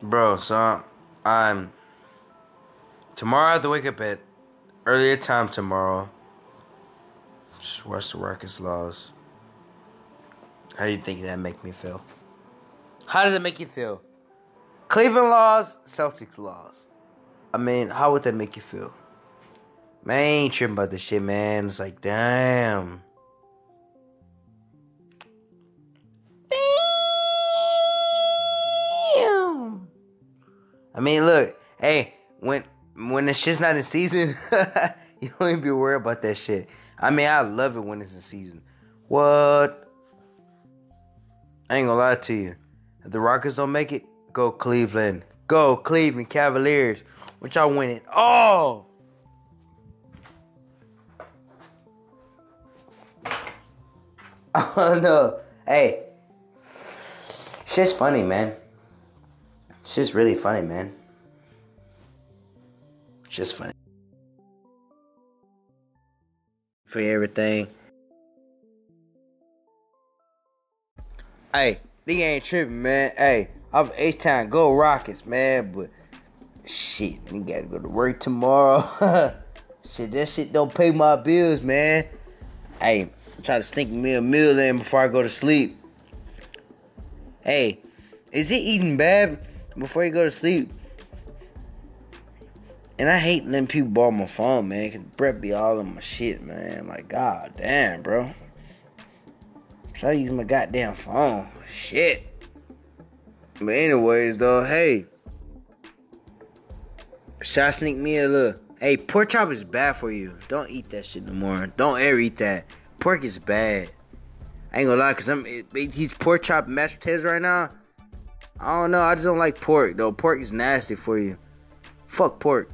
Bro, so I'm tomorrow I have to wake up at earlier time tomorrow. Just watch the Rockets loss. How do you think that make me feel? How does it make you feel? Cleveland loss, Celtics loss. I mean, how would that make you feel? Man, I ain't tripping about this shit, man. It's like, damn. Damn. I mean, look, hey, when the shit's not in season, you don't even be worried about that shit. I mean, I love it when it's in season. What? I ain't gonna lie to you. If the Rockets don't make it, go Cleveland. Go Cleveland Cavaliers. Which y'all winning? Oh! Oh no. Hey. Shit's funny, man. Shit's really funny, man. Just funny. For everything. Hey, nigga ain't tripping, man. Hey, I'm H-Town. Go Rockets, man. But shit, nigga gotta go to work tomorrow. Shit, that shit don't pay my bills, man. Hey, try to sneak me a meal in before I go to sleep. Hey, is it eating bad before you go to sleep? And I hate letting people borrow my phone, man, because Brett be all on my shit, man. Like, god damn, bro. Try to use my goddamn phone. Shit. But anyways, though, hey. Should I sneak me a little? Hey, pork chop is bad for you. Don't eat that shit no more. Don't ever eat that. Pork is bad. I ain't gonna lie, because he's pork chop mashed potatoes right now. I don't know. I just don't like pork, though. Pork is nasty for you. Fuck pork.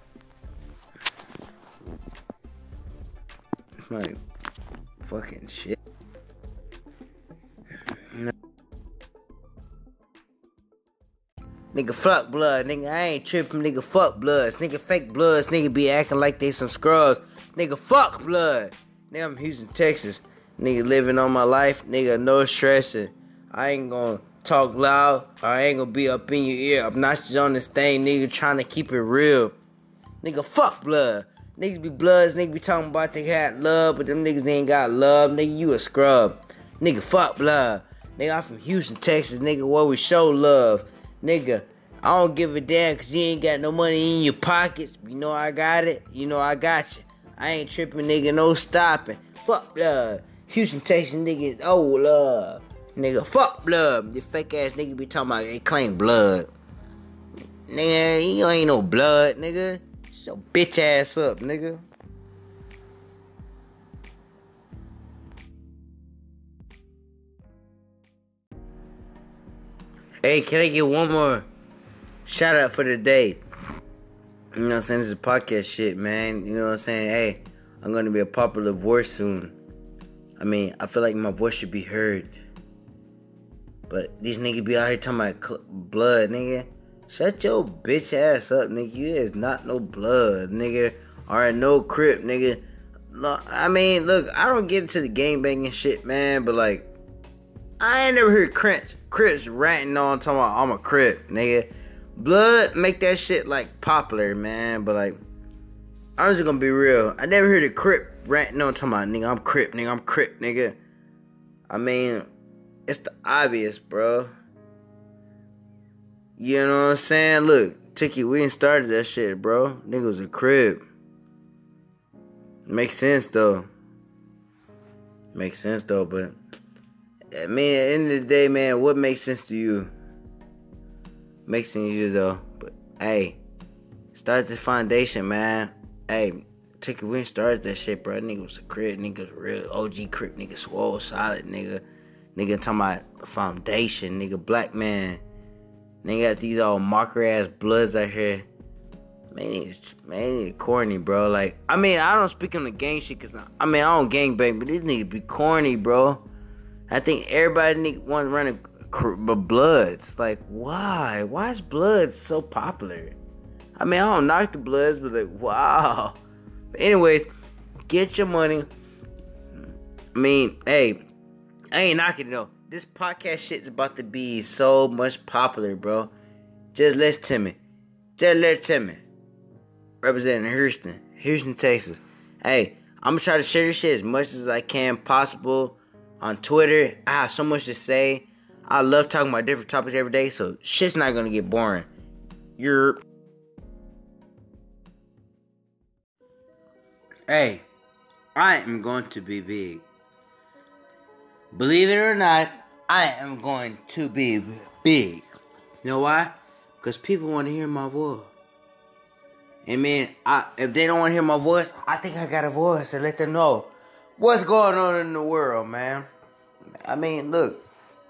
Like, fucking shit. Nigga, fuck blood. Nigga, I ain't tripping. Nigga, fuck bloods. Nigga, fake bloods. Nigga be acting like they some scrubs. Nigga, fuck blood. Nigga, I'm Houston, Texas. Nigga, living on my life. Nigga, no stressing. I ain't gonna talk loud. I ain't gonna be up in your ear. Obnoxious on this thing. Nigga, trying to keep it real. Nigga, fuck blood. Niggas be bloods. Nigga be talking about they had love, but them niggas ain't got love. Nigga, you a scrub. Nigga, fuck blood. Nigga, I'm from Houston, Texas. Nigga, where we show love. Nigga, I don't give a damn because you ain't got no money in your pockets. You know I got it. You know I got you. I ain't tripping, nigga. No stopping. Fuck blood. Houston, Texas niggas, oh love. Nigga, fuck blood. This fake ass nigga be talking about they claim blood. Nigga, you ain't no blood, nigga. Shut your bitch ass up, nigga. Hey, can I get one more shout out for the day? You know what I'm saying? This is podcast shit, man. You know what I'm saying? Hey, I'm going to be a popular voice soon. I mean, I feel like my voice should be heard. But these niggas be out here talking about blood, nigga. Shut your bitch ass up, nigga. You is not no blood, nigga. Or no crip, nigga. No, I mean, look, I don't get into the gangbanging shit, man. But, like, I ain't never heard Crips ranting on talking about I'm a Crip, nigga. Blood make that shit like popular, man. But like, I'm just gonna be real. I never heard a Crip ranting on talking about nigga, I'm Crip, nigga. I mean, it's the obvious, bro. You know what I'm saying? Look, Tiki, we ain't started that shit, bro. Nigga was a Crip. Makes sense though, but I mean, at the end of the day, man, what makes sense to you? Makes sense to you, though. But, hey, start the foundation, man. Hey, Ticket Win started that shit, bro. That nigga was a Crip. Nigga was a real OG Crip. Nigga swole, solid, nigga. Nigga talking about foundation, nigga. Black man. Nigga got these all mocker-ass bloods out here. Man, nigga corny, bro. Like, I mean, I don't speak on the gang shit, because, I mean, I don't gang bang, but these niggas be corny, bro. I think everybody wants to run Bloods. Like, why? Why is Bloods so popular? I mean, I don't knock the Bloods, but like, wow. But anyways, get your money. I mean, hey, I ain't knocking it though. This podcast shit is about to be so much popular, bro. Just Les Timmy. Just Les Timmy. Representing Houston, Texas. Hey, I'm gonna try to share this shit as much as I can possible on Twitter. I have so much to say. I love talking about different topics every day, so shit's not gonna get boring. Hey, I am going to be big. Believe it or not, I am going to be big. You know why? Because people want to hear my voice. And man, if they don't want to hear my voice, I think I got a voice to let them know what's going on in the world, man. I mean, look,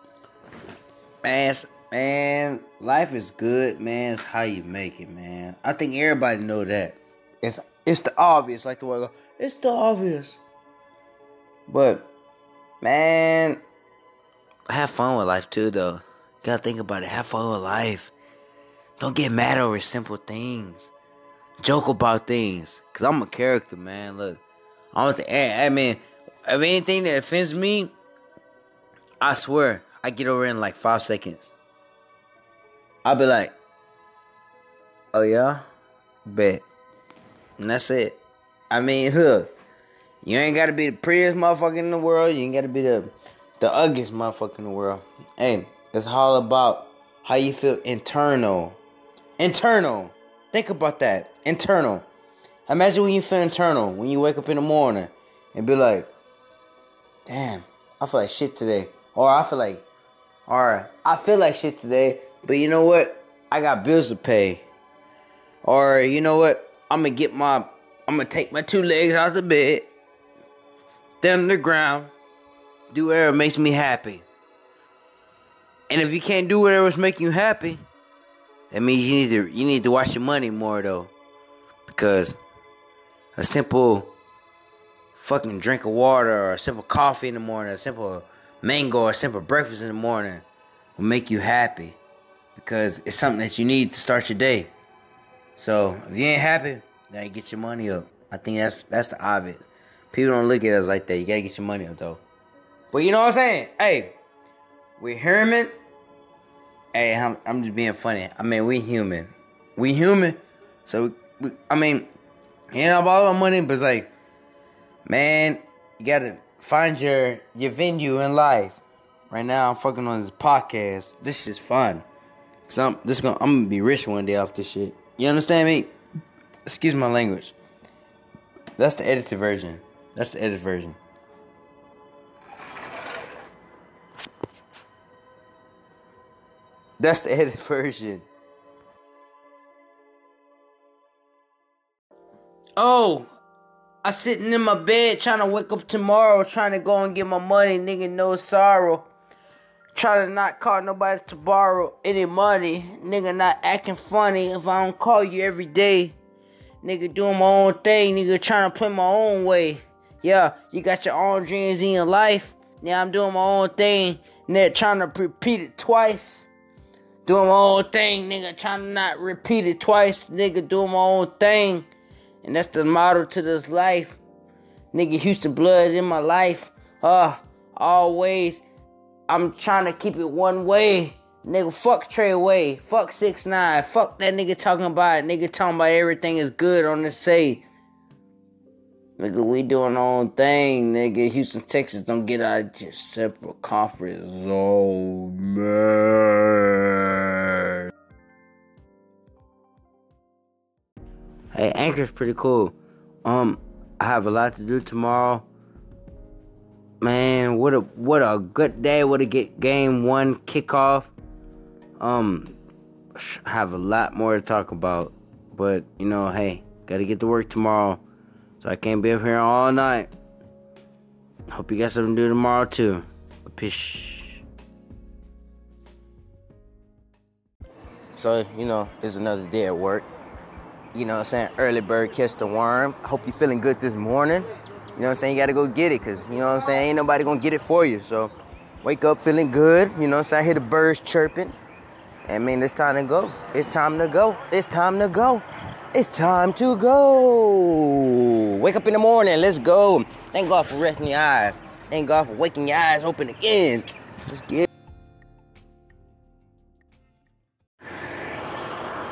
man, life is good, man. It's how you make it, man. I think everybody know that. It's the obvious, like the way I go. It's the obvious. But, man, have fun with life too, though. You gotta think about it. Have fun with life. Don't get mad over simple things. Joke about things. Because I'm a character, man. Look, I mean, if anything that offends me, I swear, I get over in like 5 seconds. I'll be like, oh yeah? Bet. And that's it. I mean, look, you ain't gotta be the prettiest motherfucker in the world. You ain't gotta be the ugliest motherfucker in the world. Hey, it's all about how you feel internal. Internal. Think about that. Internal. Imagine when you feel internal. When you wake up in the morning and be like, damn, I feel like shit today. Or I feel like shit today. But you know what? I got bills to pay. Or you know what? I'm gonna take my 2 legs out of the bed, down on the ground, do whatever makes me happy. And if you can't do whatever's making you happy, that means you need to watch your money more though. Because a simple fucking drink of water or a simple coffee in the morning, a simple mango or a simple breakfast in the morning will make you happy. Because it's something that you need to start your day. So if you ain't happy, now you get your money up. I think that's the obvious. People don't look at us like that. You gotta get your money up though. But you know what I'm saying? Hey, we're human. Hey, I'm just being funny. I mean, we human. We human. So I mean, you know about our money, but it's like, man, you gotta find your venue in life. Right now, I'm fucking on this podcast. This shit's fun. So I'm gonna be rich one day off this shit. You understand me? Excuse my language. That's the edited version. That's the edited version. That's the edited version. Oh, I sitting in my bed trying to wake up tomorrow, trying to go and get my money, nigga, no sorrow. Try to not call nobody to borrow any money. Nigga not acting funny if I don't call you every day. Nigga doing my own thing. Nigga trying to play my own way. Yeah, you got your own dreams in your life. Yeah, I'm doing my own thing. Nigga trying to repeat it twice. Doing my own thing. Nigga trying to not repeat it twice. Nigga doing my own thing. And that's the motto to this life. Nigga, Houston blood in my life. Always. I'm trying to keep it one way. Nigga, fuck Treyway. Fuck 6ix9ine. Fuck that nigga talking about it. Nigga talking about everything is good on the say. Nigga, we doing our own thing. Nigga, Houston, Texas don't get out of just separate conference. Oh, man. Hey, Anchor's pretty cool. I have a lot to do tomorrow. Man, what a good day. What a get game 1 kickoff. I have a lot more to talk about. But, you know, hey, gotta get to work tomorrow. So I can't be up here all night. Hope you got something to do tomorrow too. Pish. So, you know, it's another day at work. You know what I'm saying? Early bird catch the worm. I hope you're feeling good this morning. You know what I'm saying? You got to go get it because, you know what I'm saying? Ain't nobody going to get it for you. So, wake up feeling good. You know what I'm saying? I hear the birds chirping. I mean, it's time to go. It's time to go. It's time to go. It's time to go. Wake up in the morning. Let's go. Thank God for resting your eyes. Thank God for waking your eyes open again. Let's get it.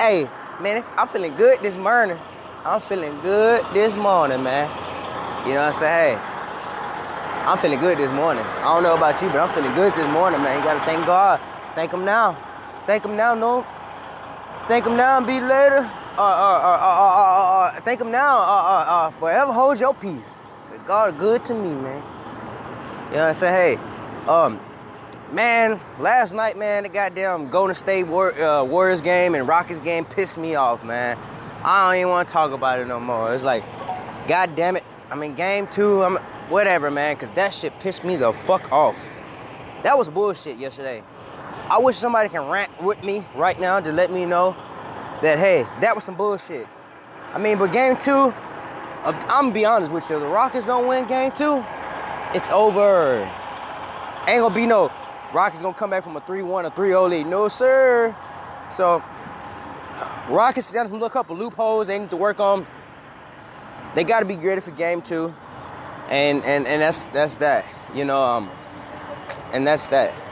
Hey, man, I'm feeling good this morning. I'm feeling good this morning, man. You know what I'm saying? Hey, I'm feeling good this morning. I don't know about you, but I'm feeling good this morning, man. You gotta thank God. Thank him now. Thank him now, no. Thank him now and be later. Thank him now. Forever hold your peace. God good to me, man. You know what I'm saying? Hey, man, last night, man, the goddamn Golden State Warriors game and Rockets game pissed me off, man. I don't even want to talk about it no more. It's like, God damn it. I mean, game 2, whatever, man, because that shit pissed me the fuck off. That was bullshit yesterday. I wish somebody can rant with me right now to let me know that, hey, that was some bullshit. I mean, but game 2, I'm going to be honest with you. If the Rockets don't win game 2, it's over. Ain't going to be no Rockets going to come back from a 3-1 or 3-0 lead. No, sir. So, Rockets got a couple loopholes they need to work on. They got to be ready for game 2. And that's that. You know, and that's that.